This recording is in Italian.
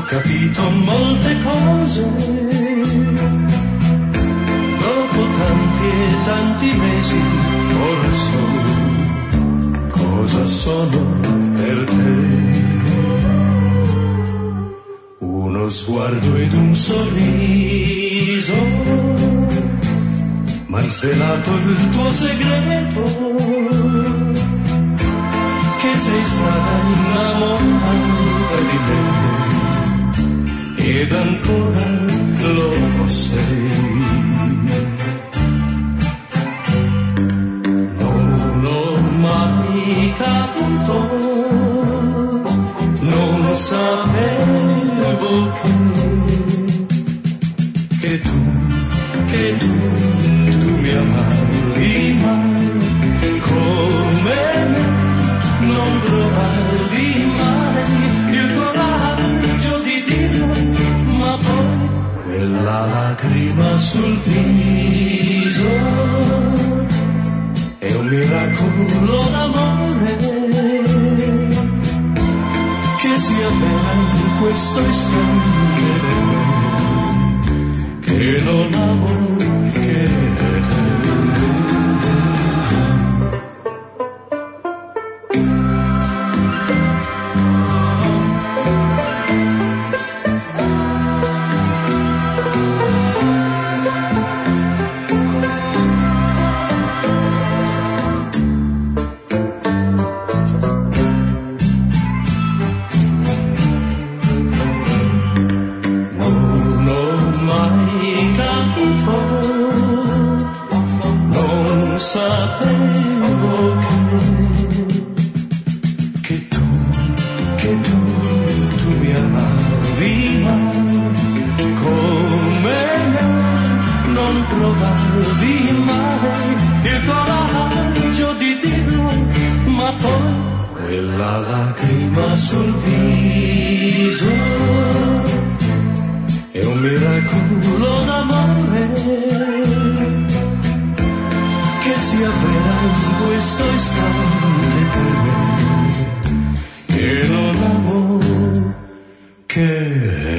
capito molte cose, dopo tanti e tanti mesi, ora so cosa sono per te. Uno sguardo ed un sorriso m'han svelato il tuo segreto, che sei stata innamorata di me ed ancora lo sei. Non ho mai capito, non sapevo che tu mi amavi mai come me, non provavi mai il coraggio di dirlo, ma poi quella lacrima sul viso è un miracolo d'amore che si avvera in questo istante per me, che non amo che te. Sapevo che tu mi amavi mai come me, non provavi mai il coraggio di dirlo, ma poi quella lacrima sul viso è un miracolo d'amore che si avvera in questo istante per me, che non amo che